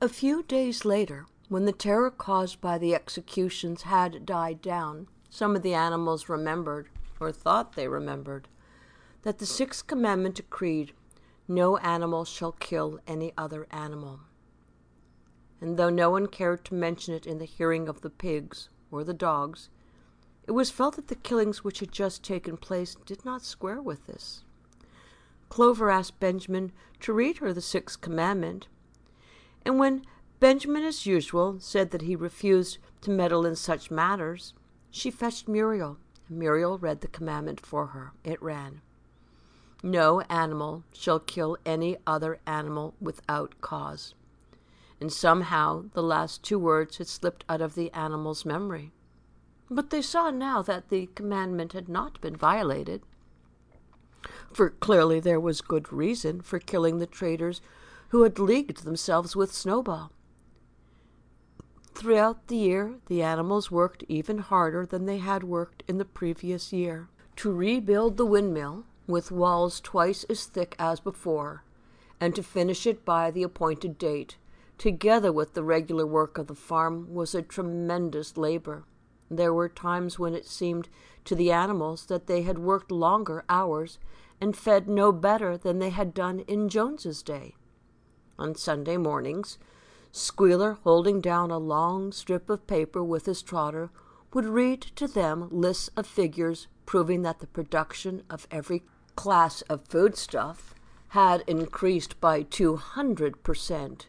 A few days later, when the terror caused by the executions had died down, some of the animals remembered, or thought they remembered, that the sixth commandment decreed, "No animal shall kill any other animal." And though no one cared to mention it in the hearing of the pigs or the dogs, it was felt that the killings which had just taken place did not square with this. Clover asked Benjamin to read her the sixth commandment, and when Benjamin, as usual, said that he refused to meddle in such matters, she fetched Muriel, and Muriel read the commandment for her. It ran, "No animal shall kill any other animal without cause." And somehow the last two words had slipped out of the animal's memory. But they saw now that the commandment had not been violated, for clearly there was good reason for killing the traitors who had leagued themselves with Snowball. Throughout the year, the animals worked even harder than they had worked in the previous year to rebuild the windmill with walls twice as thick as before, and to finish it by the appointed date, together with the regular work of the farm, was a tremendous labor. There were times when it seemed to the animals that they had worked longer hours and fed no better than they had done in Jones's day. On Sunday mornings, Squealer, holding down a long strip of paper with his trotter, would read to them lists of figures proving that the production of every class of foodstuff had increased by 200%,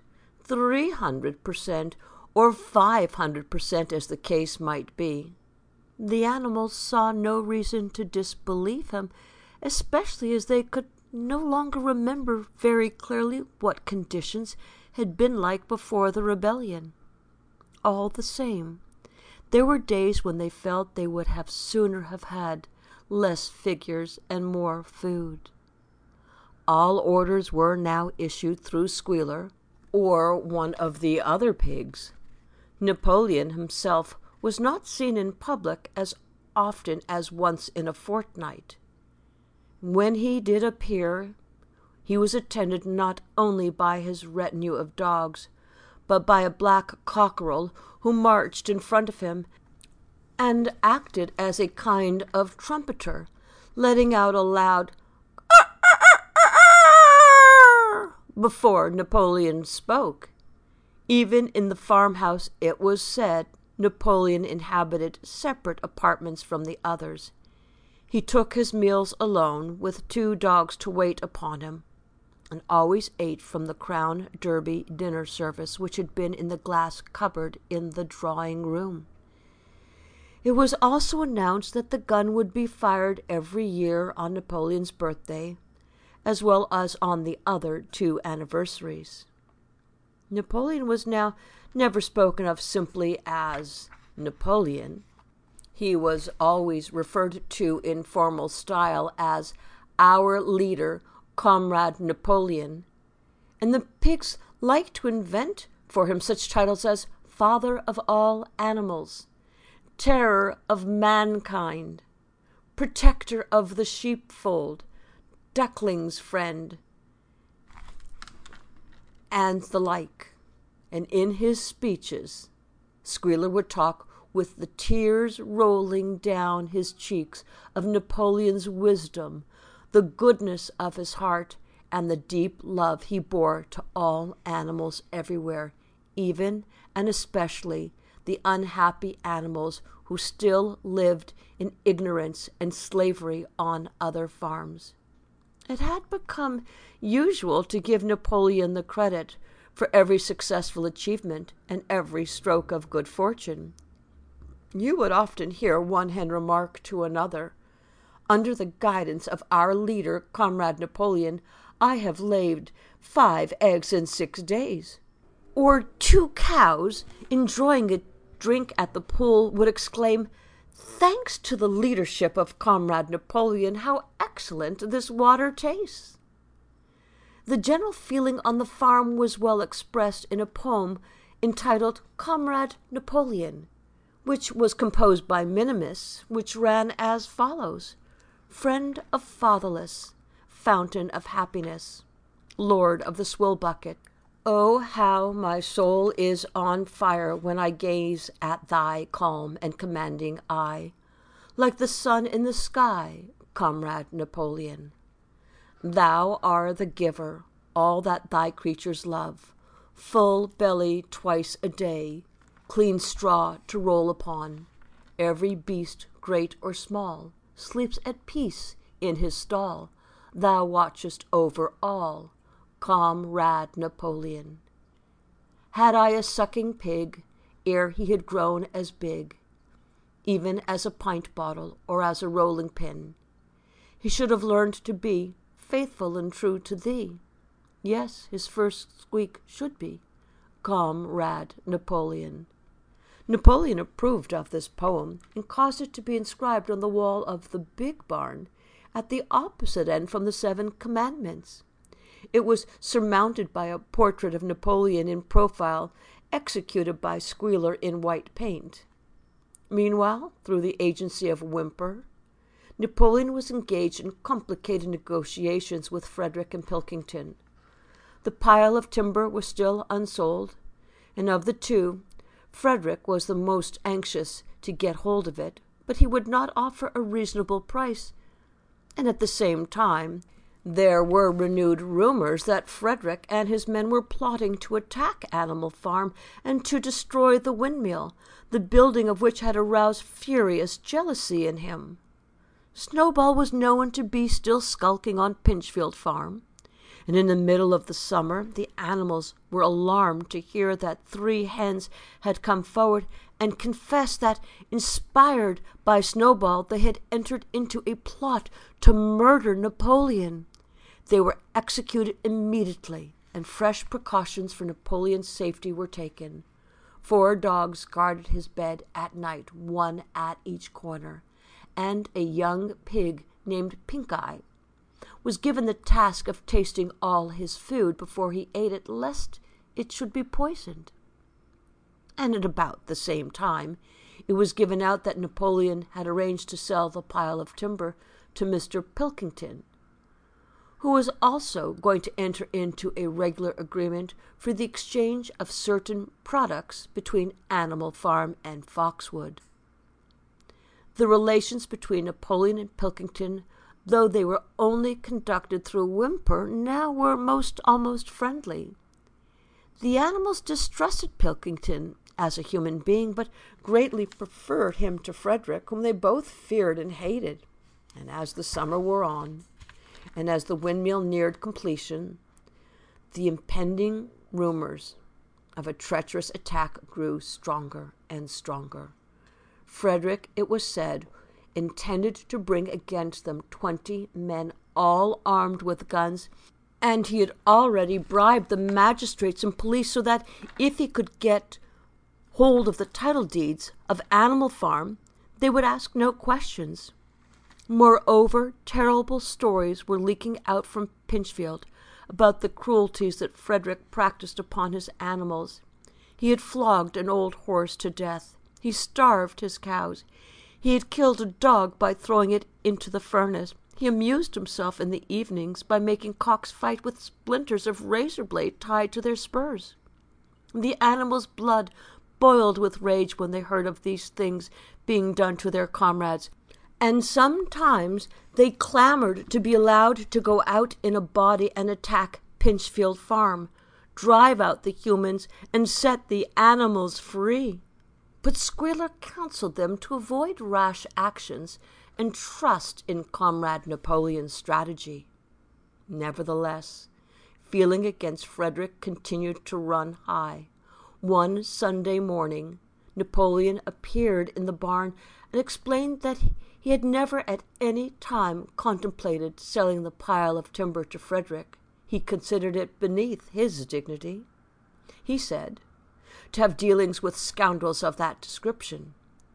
300%, or 500%, as the case might be. The animals saw no reason to disbelieve him, especially as they could no longer remember very clearly what conditions had been like before the rebellion. All the same, there were days when they felt they would have sooner have had less figures and more food. All orders were now issued through Squealer or one of the other pigs. Napoleon himself was not seen in public as often as once in a fortnight. When he did appear, he was attended not only by his retinue of dogs, but by a black cockerel who marched in front of him and acted as a kind of trumpeter, letting out a loud before Napoleon spoke. Even in the farmhouse, it was said, Napoleon inhabited separate apartments from the others. He took his meals alone, with 2 dogs to wait upon him, and always ate from the Crown Derby dinner service which had been in the glass cupboard in the drawing-room. It was also announced that the gun would be fired every year on Napoleon's birthday, as well as on the other 2 anniversaries. Napoleon was now never spoken of simply as Napoleon. He was always referred to in formal style as our leader, Comrade Napoleon, and the pigs liked to invent for him such titles as Father of all animals, Terror of mankind, Protector of the sheepfold, Duckling's friend, and the like. And in his speeches, Squealer would talk with the tears rolling down his cheeks of Napoleon's wisdom, the goodness of his heart, and the deep love he bore to all animals everywhere, even and especially the unhappy animals who still lived in ignorance and slavery on other farms. It had become usual to give Napoleon the credit for every successful achievement and every stroke of good fortune. You would often hear one hen remark to another, "Under the guidance of our leader, Comrade Napoleon, I have laid 5 eggs in 6 days." Or 2 cows, enjoying a drink at the pool, would exclaim, "Thanks to the leadership of Comrade Napoleon, how excellent this water tastes." The general feeling on the farm was well expressed in a poem entitled Comrade Napoleon, which was composed by Minimus, which ran as follows: Friend of fatherless, fountain of happiness, Lord of the swill bucket, Oh, how my soul is on fire when I gaze at thy calm and commanding eye, like the sun in the sky, Comrade Napoleon. Thou art the giver, all that thy creatures love, full belly twice a day, clean straw to roll upon. Every beast, great or small, sleeps at peace in his stall. Thou watchest over all, Comrade Napoleon. Had I a sucking pig, ere he had grown as big, even as a pint bottle or as a rolling pin, he should have learned to be faithful and true to thee. Yes, his first squeak should be, Comrade Napoleon. Napoleon approved of this poem and caused it to be inscribed on the wall of the big barn at the opposite end from the 7 Commandments. It was surmounted by a portrait of Napoleon in profile, executed by Squealer in white paint. Meanwhile, through the agency of Whymper, Napoleon was engaged in complicated negotiations with Frederick and Pilkington. The pile of timber was still unsold, and of the two, Frederick was the most anxious to get hold of it, but he would not offer a reasonable price, and at the same time there were renewed rumors that Frederick and his men were plotting to attack Animal Farm and to destroy the windmill, the building of which had aroused furious jealousy in him. Snowball was known to be still skulking on Pinchfield Farm, and in the middle of the summer the animals were alarmed to hear that 3 hens had come forward and confessed that, inspired by Snowball, they had entered into a plot to murder Napoleon. They were executed immediately, and fresh precautions for Napoleon's safety were taken. 4 dogs guarded his bed at night, 1 at each corner, and a young pig named Pink Eye was given the task of tasting all his food before he ate it, lest it should be poisoned. And at about the same time, it was given out that Napoleon had arranged to sell the pile of timber to Mr. Pilkington, who was also going to enter into a regular agreement for the exchange of certain products between Animal Farm and Foxwood. The relations between Napoleon and Pilkington, though they were only conducted through Whymper, now were almost friendly. The animals distrusted Pilkington as a human being, but greatly preferred him to Frederick, whom they both feared and hated. And as the summer wore on, and as the windmill neared completion, the impending rumors of a treacherous attack grew stronger and stronger. Frederick, it was said, intended to bring against them 20 men, all armed with guns, and he had already bribed the magistrates and police so that if he could get hold of the title deeds of Animal Farm, they would ask no questions. Moreover, terrible stories were leaking out from Pinchfield about the cruelties that Frederick practiced upon his animals. He had flogged an old horse to death. He starved his cows. He had killed a dog by throwing it into the furnace. He amused himself in the evenings by making cocks fight with splinters of razor blade tied to their spurs. The animals' blood boiled with rage when they heard of these things being done to their comrades, and sometimes they clamored to be allowed to go out in a body and attack Pinchfield Farm, drive out the humans, and set the animals free. But Squealer counseled them to avoid rash actions and trust in Comrade Napoleon's strategy. Nevertheless, feeling against Frederick continued to run high. One Sunday morning, Napoleon appeared in the barn and explained that he had never at any time contemplated selling the pile of timber to Frederick. He considered it beneath his dignity, he said, to have dealings with scoundrels of that description.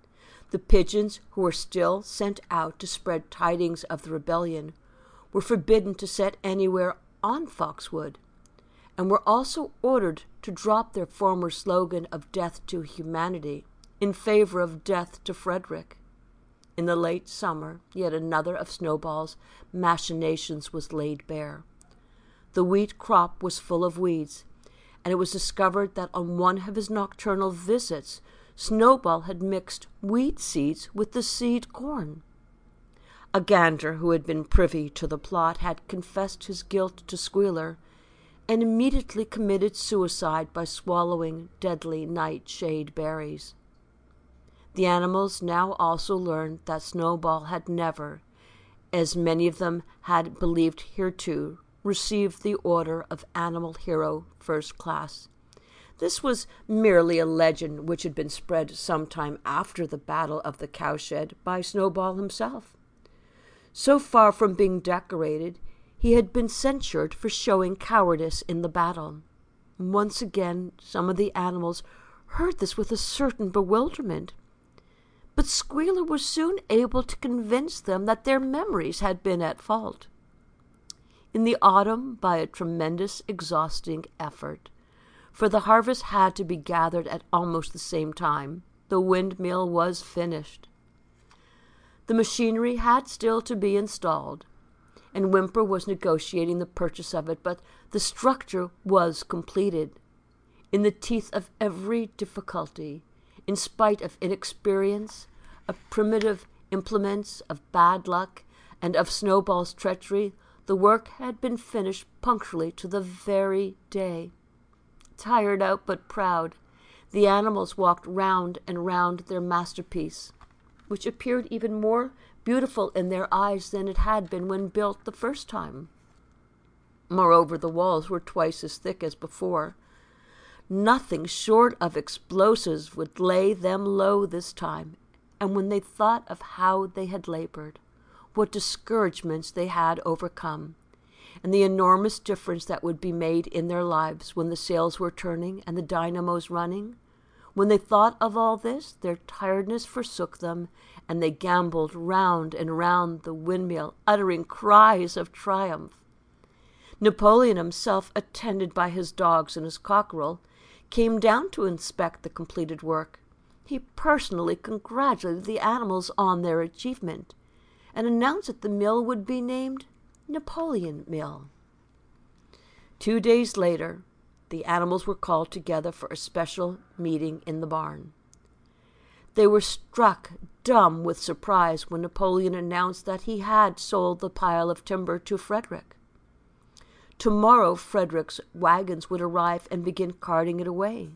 The pigeons who were still sent out to spread tidings of the rebellion were forbidden to set anywhere on Foxwood, and were also ordered to drop their former slogan of death to humanity in favor of death to Frederick. In the late summer, yet another of Snowball's machinations was laid bare. The wheat crop was full of weeds, and it was discovered that on one of his nocturnal visits, Snowball had mixed wheat seeds with the seed corn. A gander who had been privy to the plot had confessed his guilt to Squealer, and immediately committed suicide by swallowing deadly nightshade berries. The animals now also learned that Snowball had never, as many of them had believed hereto, received the order of Animal Hero First Class. This was merely a legend which had been spread some time after the Battle of the Cowshed by Snowball himself. So far from being decorated, he had been censured for showing cowardice in the battle. Once again, some of the animals heard this with a certain bewilderment. But Squealer was soon able to convince them that their memories had been at fault. In the autumn, by a tremendous, exhausting effort, for the harvest had to be gathered at almost the same time, the windmill was finished. The machinery had still to be installed, and Whymper was negotiating the purchase of it, but the structure was completed. In the teeth of every difficulty, in spite of inexperience, of primitive implements, of bad luck, and of Snowball's treachery, the work had been finished punctually to the very day. Tired out but proud, the animals walked round and round their masterpiece, which appeared even more beautiful in their eyes than it had been when built the first time. Moreover, the walls were twice as thick as before. Nothing short of explosives would lay them low this time, and when they thought of how they had labored, what discouragements they had overcome, and the enormous difference that would be made in their lives when the sails were turning and the dynamos running, when they thought of all this, their tiredness forsook them, and they gamboled round and round the windmill, uttering cries of triumph. Napoleon himself, attended by his dogs and his cockerel, came down to inspect the completed work. He personally congratulated the animals on their achievement, and announced that the mill would be named Napoleon Mill. 2 days later, the animals were called together for a special meeting in the barn. They were struck dumb with surprise when Napoleon announced that he had sold the pile of timber to Frederick. Tomorrow Frederick's wagons would arrive and begin carting it away.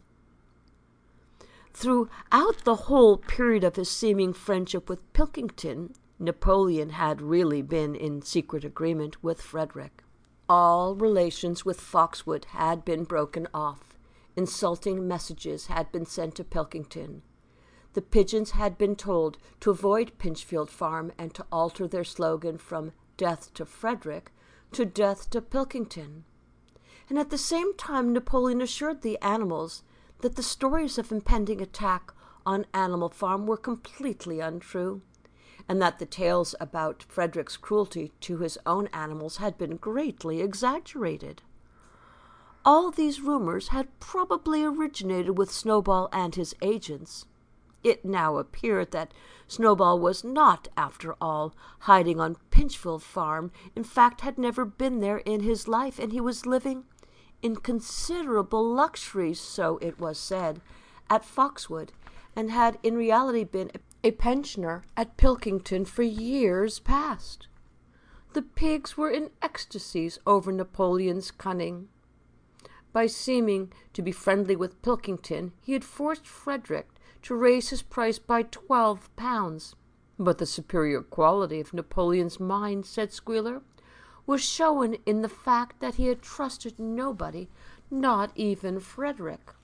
Throughout the whole period of his seeming friendship with Pilkington, Napoleon had really been in secret agreement with Frederick. All relations with Foxwood had been broken off. Insulting messages had been sent to Pilkington. The pigeons had been told to avoid Pinchfield Farm and to alter their slogan from "Death to Frederick" to "Death to Pilkington." And at the same time Napoleon assured the animals that the stories of impending attack on Animal Farm were completely untrue, and that the tales about Frederick's cruelty to his own animals had been greatly exaggerated. All these rumors had probably originated with Snowball and his agents. It now appeared that Snowball was not, after all, hiding on Pinchfield Farm, in fact had never been there in his life, and he was living in considerable luxury, so it was said, at Foxwood, and had in reality been a pensioner at Pilkington for years past. The pigs were in ecstasies over Napoleon's cunning. By seeming to be friendly with Pilkington, he had forced Frederick to raise his price by 12 pounds. But the superior quality of Napoleon's mind, said Squealer, was shown in the fact that he had trusted nobody, not even Frederick.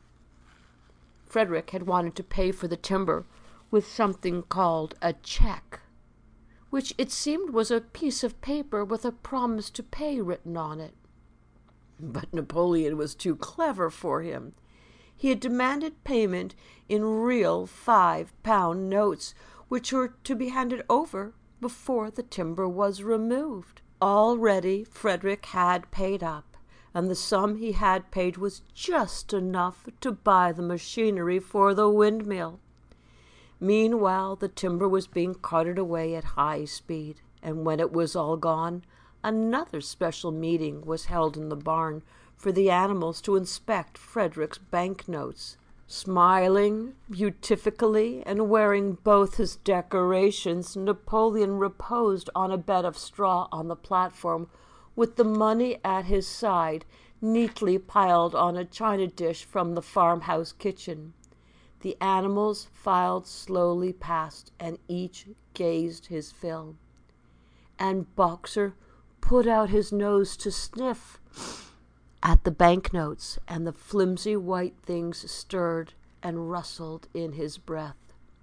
Frederick had wanted to pay for the timber with something called a check, which it seemed was a piece of paper with a promise to pay written on it. But Napoleon was too clever for him. He had demanded payment in real 5-pound notes, which were to be handed over before the timber was removed. Already Frederick had paid up, and the sum he had paid was just enough to buy the machinery for the windmill. Meanwhile, the timber was being carted away at high speed, and when it was all gone, another special meeting was held in the barn for the animals to inspect Frederick's banknotes. Smiling beatifically and wearing both his decorations, Napoleon reposed on a bed of straw on the platform, with the money at his side, neatly piled on a china dish from the farmhouse kitchen. The animals filed slowly past, and each gazed his fill. And Boxer put out his nose to sniff at the banknotes, and the flimsy white things stirred and rustled in his breath.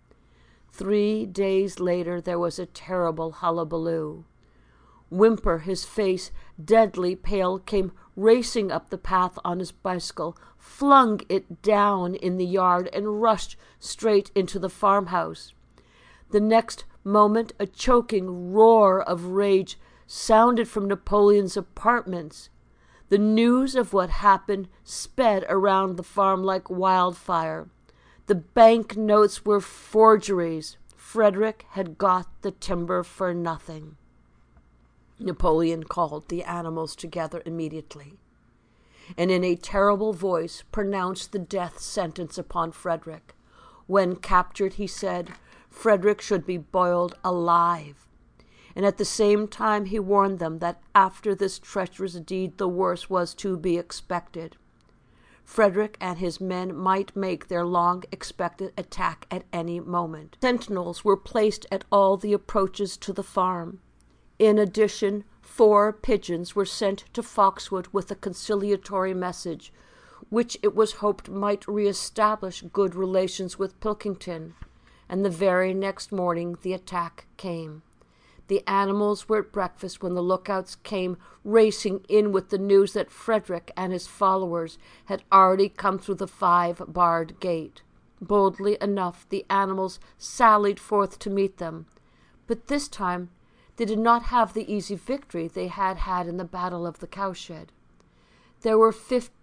3 days later there was a terrible hullabaloo. Whymper, his face deadly pale, came racing up the path on his bicycle, flung it down in the yard, and rushed straight into the farmhouse. The next moment a choking roar of rage sounded from Napoleon's apartments. The news of what happened sped around the farm like wildfire. The bank notes were forgeries. Frederick had got the timber for nothing. Napoleon called the animals together immediately, and in a terrible voice pronounced the death sentence upon Frederick. When captured, he said, Frederick should be boiled alive. And at the same time he warned them that after this treacherous deed the worst was to be expected. Frederick and his men might make their long-expected attack at any moment. Sentinels were placed at all the approaches to the farm. In addition, 4 pigeons were sent to Foxwood with a conciliatory message, which it was hoped might re-establish good relations with Pilkington. And the very next morning the attack came. The animals were at breakfast when the lookouts came racing in with the news that Frederick and his followers had already come through the 5-barred gate. Boldly enough, the animals sallied forth to meet them. But this time they did not have the easy victory they had had in the Battle of the Cowshed. There were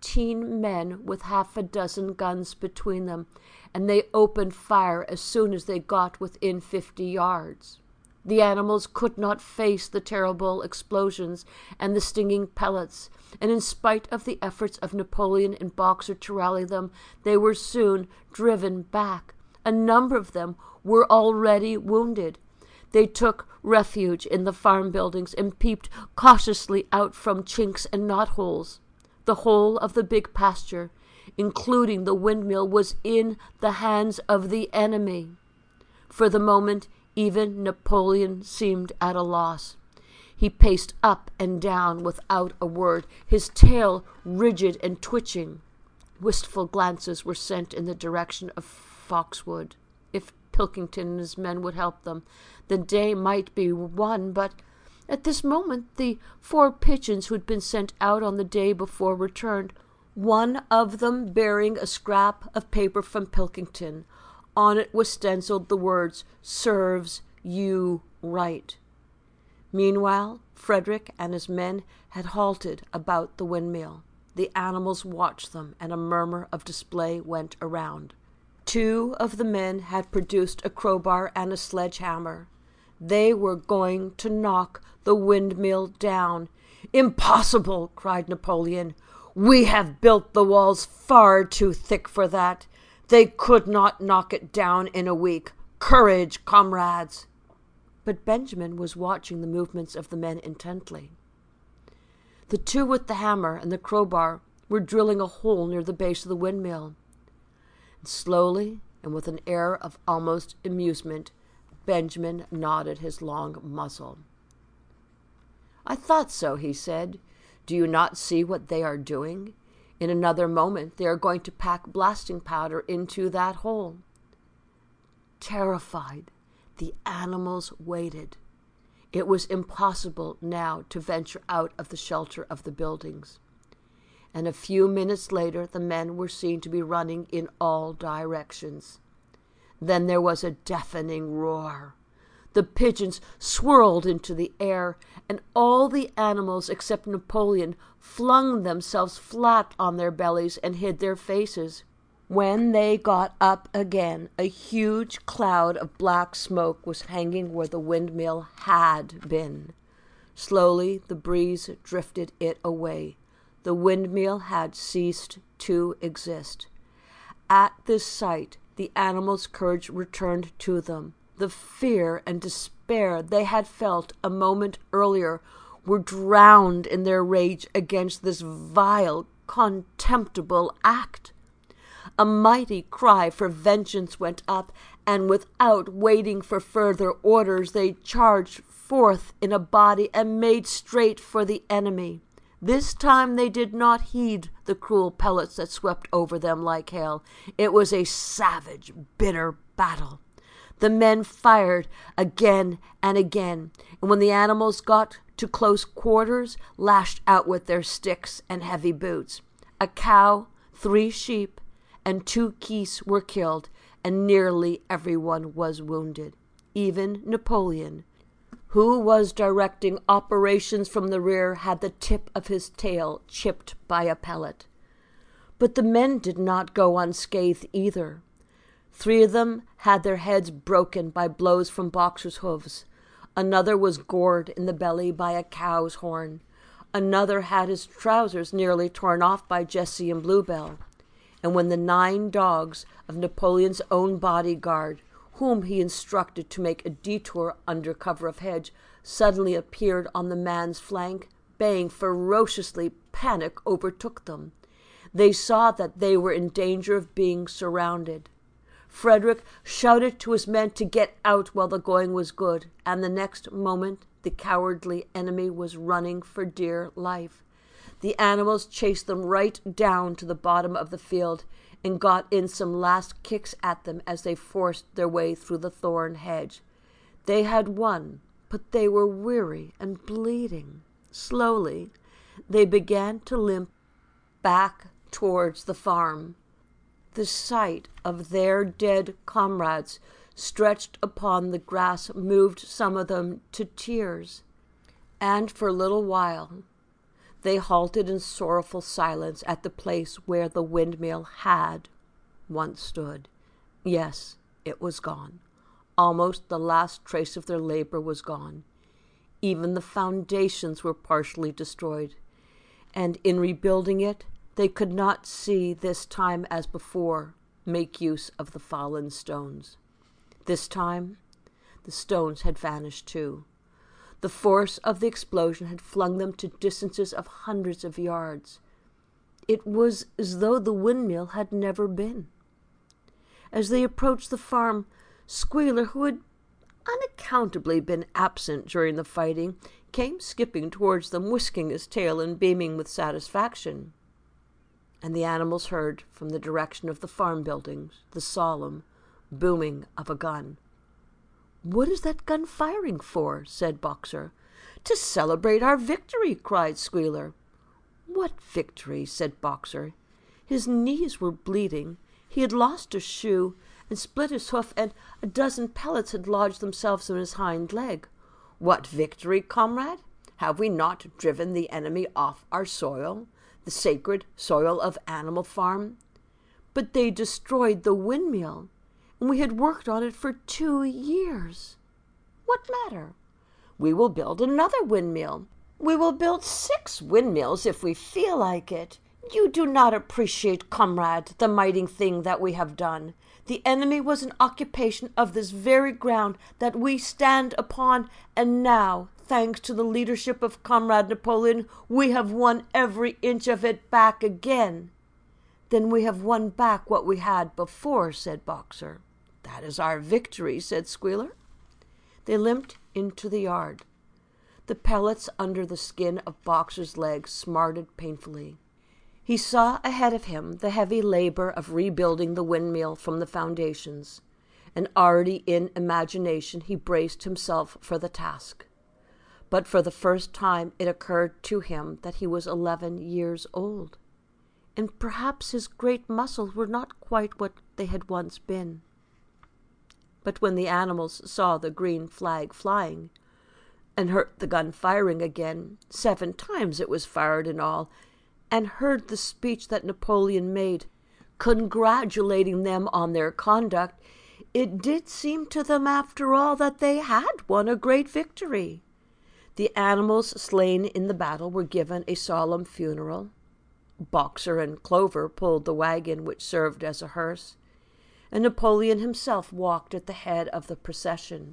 15 men with half a dozen guns between them, and they opened fire as soon as they got within 50 yards. The animals could not face the terrible explosions and the stinging pellets, and in spite of the efforts of Napoleon and Boxer to rally them, they were soon driven back. A number of them were already wounded. They took refuge in the farm buildings and peeped cautiously out from chinks and knotholes. The whole of the big pasture, including the windmill, was in the hands of the enemy. For the moment, even Napoleon seemed at a loss. He paced up and down without a word, his tail rigid and twitching. Wistful glances were sent in the direction of Foxwood. If Pilkington and his men would help them, the day might be won, but at this moment the 4 pigeons who had been sent out on the day before returned, one of them bearing a scrap of paper from Pilkington. On it was stenciled the words, "Serves you right." Meanwhile, Frederick and his men had halted about the windmill. The animals watched them, and a murmur of dismay went around. 2 of the men had produced a crowbar and a sledgehammer. They were going to knock the windmill down. "Impossible!" cried Napoleon. "We have built the walls far too thick for that. They could not knock it down in a week. Courage, comrades!" But Benjamin was watching the movements of the men intently. The 2 with the hammer and the crowbar were drilling a hole near the base of the windmill. And slowly, and with an air of almost amusement, Benjamin nodded his long muzzle. "I thought so," he said. "Do you not see what they are doing? In another moment they are going to pack blasting powder into that hole." Terrified, the animals waited. It was impossible now to venture out of the shelter of the buildings. And a few minutes later the men were seen to be running in all directions. Then there was a deafening roar. The pigeons swirled into the air, and all the animals except Napoleon flung themselves flat on their bellies and hid their faces. When they got up again, a huge cloud of black smoke was hanging where the windmill had been. Slowly the breeze drifted it away. The windmill had ceased to exist. At this sight, the animals' courage returned to them. The fear and despair they had felt a moment earlier were drowned in their rage against this vile, contemptible act. A mighty cry for vengeance went up, and without waiting for further orders, they charged forth in a body and made straight for the enemy. This time they did not heed the cruel pellets that swept over them like hail. It was a savage, bitter battle. The men fired again and again, and when the animals got to close quarters, lashed out with their sticks and heavy boots. A cow, 3 sheep, and 2 geese were killed, and nearly everyone was wounded. Even Napoleon, who was directing operations from the rear, had the tip of his tail chipped by a pellet. But the men did not go unscathed either. 3 of them had their heads broken by blows from Boxer's hoofs. Another was gored in the belly by a cow's horn. Another had his trousers nearly torn off by Jessie and Bluebell. And when the 9 dogs of Napoleon's own bodyguard, whom he instructed to make a detour under cover of hedge, suddenly appeared on the man's flank, baying ferociously, panic overtook them. They saw that they were in danger of being surrounded. Frederick shouted to his men to get out while the going was good, and the next moment the cowardly enemy was running for dear life. The animals chased them right down to the bottom of the field and got in some last kicks at them as they forced their way through the thorn hedge. They had won, but they were weary and bleeding. Slowly, they began to limp back towards the farm. The sight of their dead comrades stretched upon the grass moved some of them to tears, and for a little while they halted in sorrowful silence at the place where the windmill had once stood. Yes, it was gone. Almost the last trace of their labor was gone. Even the foundations were partially destroyed, and in rebuilding it, they could not see this time as before make use of the fallen stones. This time, the stones had vanished too. The force of the explosion had flung them to distances of hundreds of yards. It was as though the windmill had never been. As they approached the farm, Squealer, who had unaccountably been absent during the fighting, came skipping towards them, whisking his tail and beaming with satisfaction. And the animals heard, from the direction of the farm buildings, the solemn booming of a gun. "What is that gun firing for?" said Boxer. "To celebrate our victory," cried Squealer. "What victory?" said Boxer. His knees were bleeding. He had lost a shoe and split his hoof, and a dozen pellets had lodged themselves in his hind leg. "What victory, comrade? Have we not driven the enemy off our soil, the sacred soil of Animal Farm?" "But they destroyed the windmill, and we had worked on it for 2 years." "What matter? We will build another windmill. We will build 6 windmills if we feel like it. You do not appreciate, comrade, the mighty thing that we have done. The enemy was in occupation of this very ground that we stand upon, and now, thanks to the leadership of Comrade Napoleon, we have won every inch of it back again." "Then we have won back what we had before," said Boxer. "That is our victory," said Squealer. They limped into the yard. The pellets under the skin of Boxer's legs smarted painfully. He saw ahead of him the heavy labor of rebuilding the windmill from the foundations, and already in imagination he braced himself for the task. But for the first time it occurred to him that he was 11 years old, and perhaps his great muscles were not quite what they had once been. But when the animals saw the green flag flying, and heard the gun firing again, 7 times it was fired in all, and heard the speech that Napoleon made, congratulating them on their conduct, it did seem to them after all that they had won a great victory. The animals slain in the battle were given a solemn funeral. Boxer and Clover pulled the wagon which served as a hearse, and Napoleon himself walked at the head of the procession.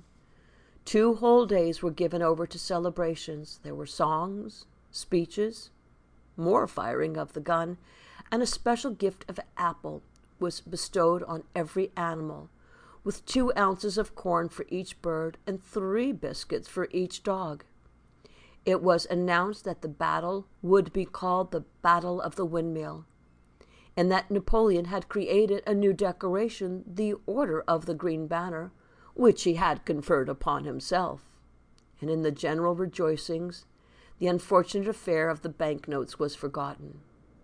2 whole days were given over to celebrations. There were songs, speeches, more firing of the gun, and a special gift of apple was bestowed on every animal, with 2 ounces of corn for each bird and 3 biscuits for each dog. It was announced that the battle would be called the Battle of the Windmill, and that Napoleon had created a new decoration, the Order of the Green Banner, which he had conferred upon himself. And in the general rejoicings, the unfortunate affair of the banknotes was forgotten.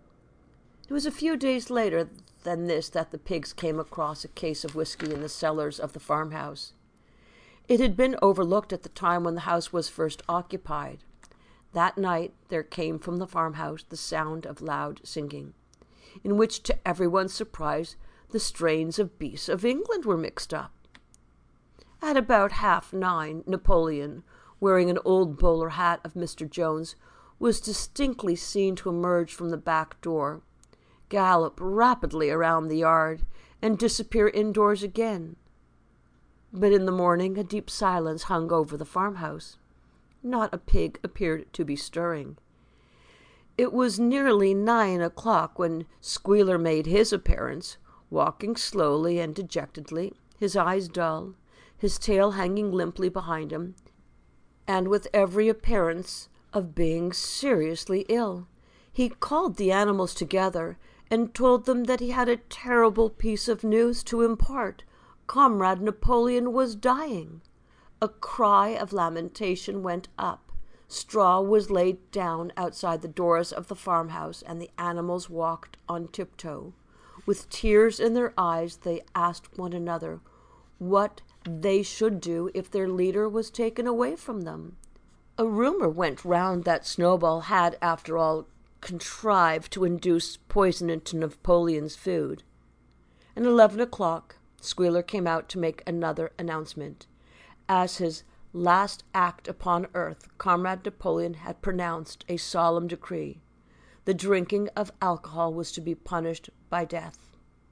It was a few days later than this that the pigs came across a case of whiskey in the cellars of the farmhouse. It had been overlooked at the time when the house was first occupied. That night there came from the farmhouse the sound of loud singing, in which, to everyone's surprise, the strains of Beasts of England were mixed up. At about 9:30, Napoleon, wearing an old bowler hat of Mr. Jones, was distinctly seen to emerge from the back door, gallop rapidly around the yard, and disappear indoors again. But in the morning a deep silence hung over the farmhouse. Not a pig appeared to be stirring. It was nearly 9 o'clock when Squealer made his appearance, walking slowly and dejectedly, his eyes dull, his tail hanging limply behind him, and with every appearance of being seriously ill. He called the animals together and told them that he had a terrible piece of news to impart. Comrade Napoleon was dying. A cry of lamentation went up. Straw was laid down outside the doors of the farmhouse, and the animals walked on tiptoe. With tears in their eyes, they asked one another what they should do if their leader was taken away from them. A rumor went round that Snowball had, after all, contrived to induce poison into Napoleon's food. At 11 o'clock, Squealer came out to make another announcement. As his last act upon earth, Comrade Napoleon had pronounced a solemn decree. The drinking of alcohol was to be punished by death.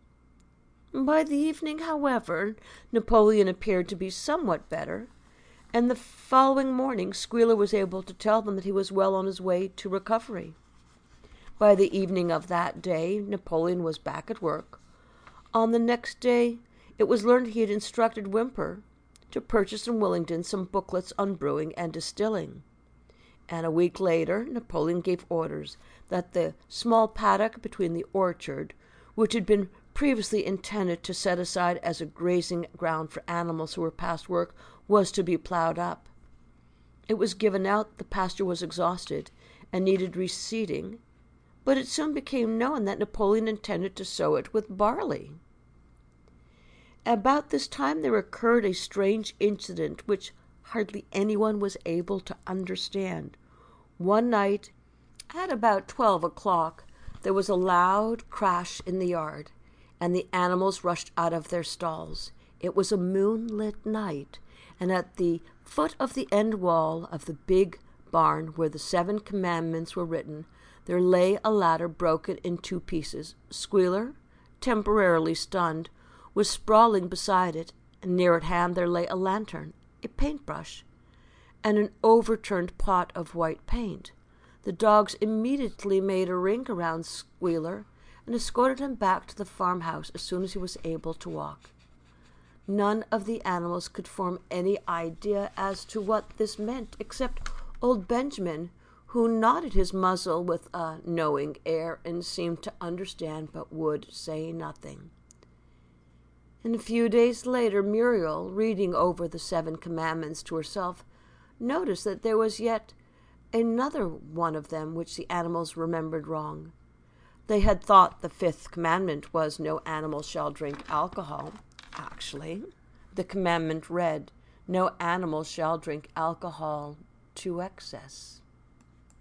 By the evening, however, Napoleon appeared to be somewhat better, and the following morning Squealer was able to tell them that he was well on his way to recovery. By the evening of that day, Napoleon was back at work. On the next day, it was learned he had instructed Whymper to purchase in Willingdon some booklets on brewing and distilling. And a week later, Napoleon gave orders that the small paddock between the orchard, which had been previously intended to set aside as a grazing ground for animals who were past work, was to be plowed up. It was given out the pasture was exhausted and needed reseeding, but it soon became known that Napoleon intended to sow it with barley. About this time there occurred a strange incident which hardly anyone was able to understand. One night, at about 12 o'clock, there was a loud crash in the yard, and the animals rushed out of their stalls. It was a moonlit night, and at the foot of the end wall of the big barn where the 7 commandments were written, there lay a ladder broken in 2 pieces. Squealer, temporarily stunned, was sprawling beside it, and near at hand there lay a lantern, a paintbrush, and an overturned pot of white paint. The dogs immediately made a ring around Squealer and escorted him back to the farmhouse as soon as he was able to walk. None of the animals could form any idea as to what this meant, except old Benjamin, who nodded his muzzle with a knowing air and seemed to understand but would say nothing. And a few days later, Muriel, reading over the 7 commandments to herself, noticed that there was yet another one of them which the animals remembered wrong. They had thought the 5th commandment was no animal shall drink alcohol. Actually, the commandment read, no animal shall drink alcohol to excess.